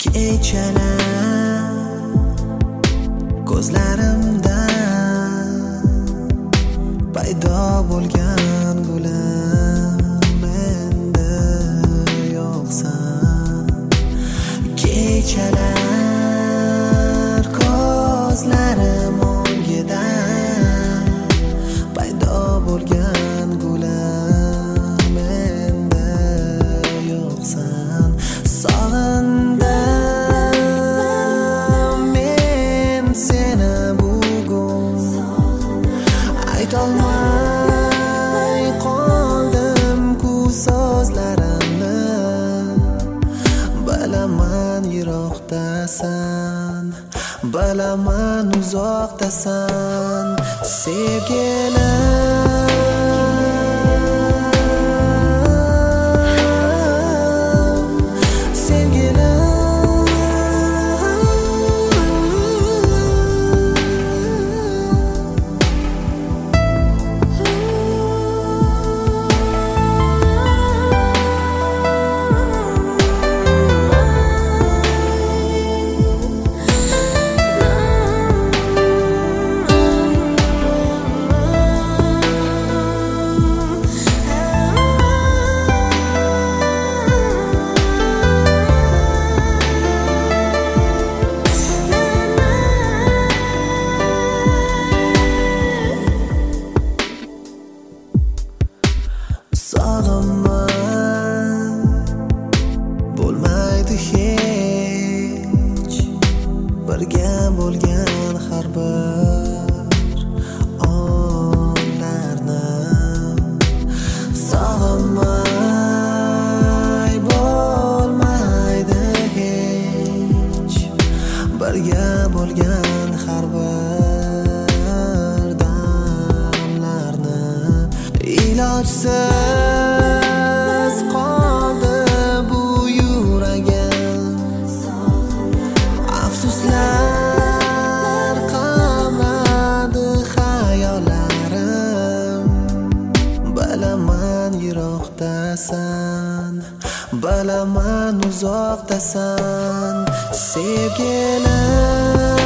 Kechalar ko'zlarimda paydo bo'lgan gulim endi yo'qsan. Kechalar ko'zlarim o'ngida paydo bo'lgan gulim endi yo'qsan. Sog'indim men seni bugun, aytolmay qoldim-ku so'zlarimni. Bilaman yiroqdasan, bilaman uzoqdasan sevgilim. Sog'inma, bo'lmaydi hech birga bo'lgan har bir onlarni. Sog'inmay bo'lmaydi hech birga bo'lgan har bir damlarni. Ilojsiz qoldi bu yuragim, afsuslar qamradi xayollarim. Bilaman yiroqdasan, bilaman uzoqdasan sevgilim.